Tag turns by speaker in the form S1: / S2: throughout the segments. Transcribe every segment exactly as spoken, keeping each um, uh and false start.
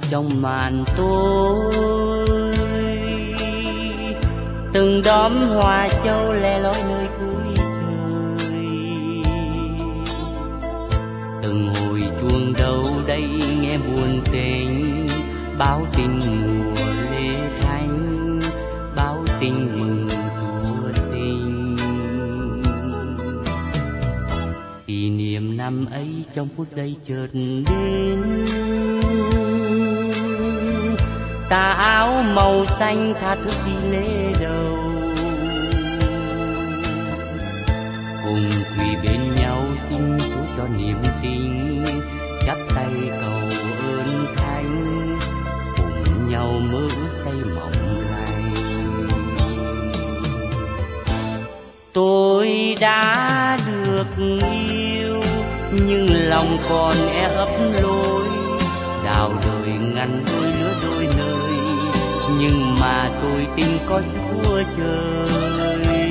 S1: trong màn tối. Từng đóm hoa châu le lói nơi cuối trời. Từng hồi chuông đâu đây nghe buồn tình, báo tin mùa lễ thánh, báo tin mừng Chúa sinh. Kỷ niệm năm ấy trong phút giây chợt đến, tà áo màu xanh tha thức đi lễ đầu. Cùng quỳ bên nhau xin Chúa cho niềm tin, chắp tay cầu ơn Thánh, cùng nhau mơ ước xây mộng lành. Tôi đã được yêu nhưng lòng còn e ấp lối, đào đời ngăn đôi lứa đôi nơi, nhưng mà tôi tin có Chúa trời.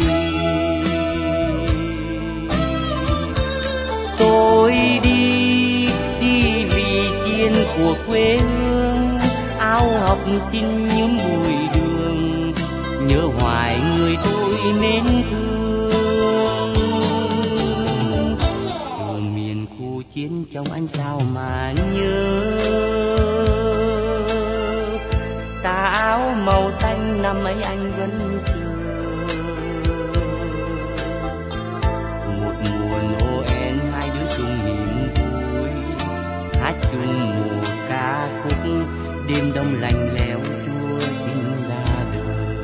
S1: Tôi đi, đi vì chiên của quê hương, áo học xin nhuốm bụi đường, nhớ hoài người tôi mến thương. Từ miền khu chiến trong ánh sao mà nhớ, tà áo màu xanh năm ấy anh vẫn chờ. Một mùa Noel hai đứa chung niềm vui, hát chung một ca khúc đêm đông lạnh lẽo Chúa sinh ra đời.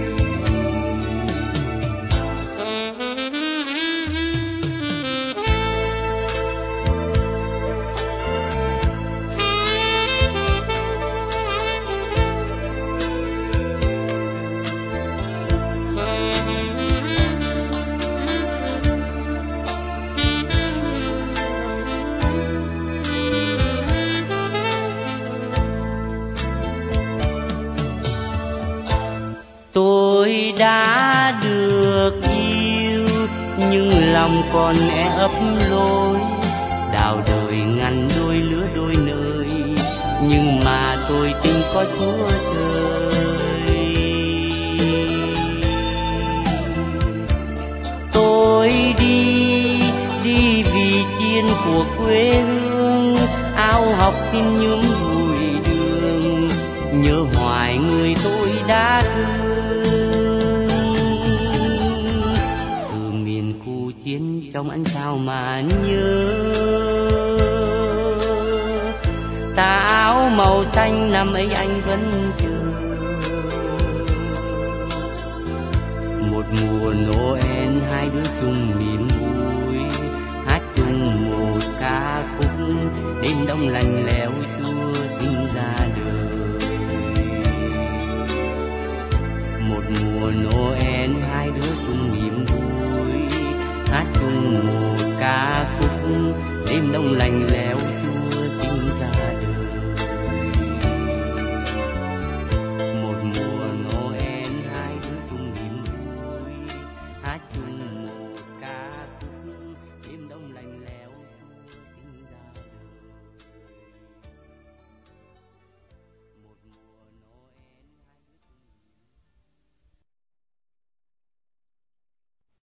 S1: Tôi đã được yêu nhưng lòng còn e ấp lối, đào đời ngăn đôi lứa đôi nơi, nhưng mà tôi tin có Chúa trời. Tôi đi, đi vì chiên của quê hương, áo học xin nhuốm bụi đường, nhớ hoài người tôi đã thương. Từ miền khu chiến trong ánh sao mà nhớ, tà áo màu xanh năm ấy anh vẫn chờ. Một mùa Noel hai đứa chung niềm vui, hát chung một ca khúc đêm đông lạnh lẽo Chúa sinh ra đời. Một mùa Noel hai đứa chung niềm vui, hát chung một ca khúc đêm đông lạnh lẽo